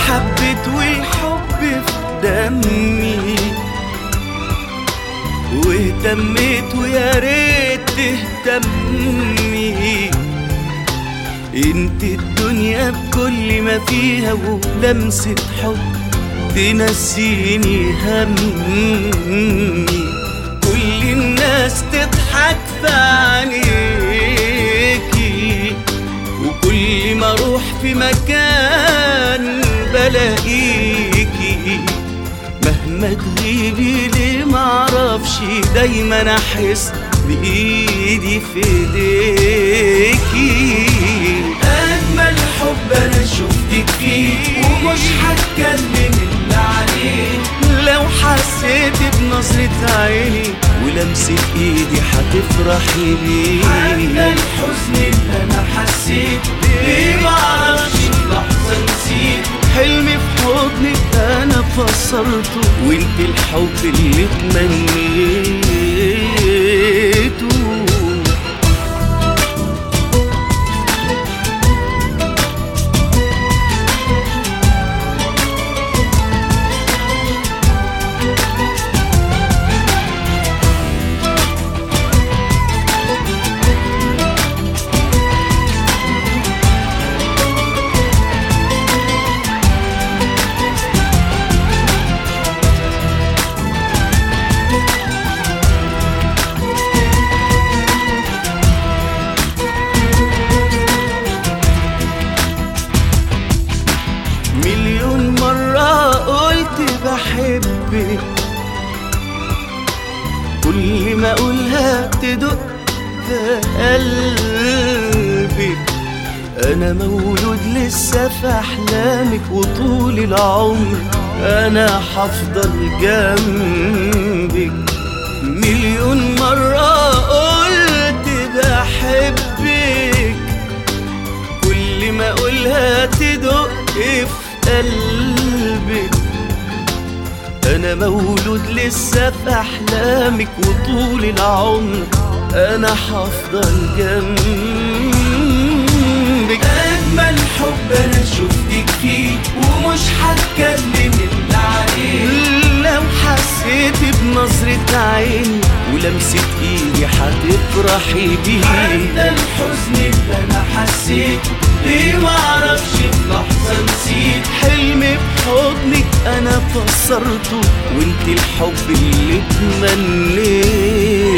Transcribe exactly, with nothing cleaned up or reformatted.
حبيت والحب في دمي، واهتميت ويا ريت تهتمي. انت الدنيا بكل ما فيها، ولمسة حب تنسيني همي. كل الناس تضحك في عينيكي، وكل ما اروح في مكان بلاقيكي. مهما تغيبي ليه معرفش، دايما احس بايدي في ايديكي. اجمل حب انا شفتك فيه، ومش هتكلم الا عليه. لو حسيت بنظرة عيني ولمسة ايدي هتفرحي بيه. حتى الحزن اللي انا حسيت ليه معرفش في لحظة نسيت. حلمي في حضنك انا فسرته، وانت الحب اللي تمنيته. مليون مرة قلت بحبك، كل ما اقولها تدق في قلبك. انا مولود لسه في احلامك، وطول العمر انا هفضل جنبك. مليون مرة قلت بحبك، كل ما اقولها تدق في قلبك. انا مولود لسه في احلامك، وطول العمر انا هفضل جنبك. اجمل حب انا شفتك فيه، ومش هتكلم الا عليه. لو حسيت بنظرة عيني ولمسة ايدي هتفرحي بيه. حتى الحزن اللي انا حسيت ليه معرفش في لحظة نسيت. حلمي بحضنك انا فسرته، وانت الحب اللي تمنيته.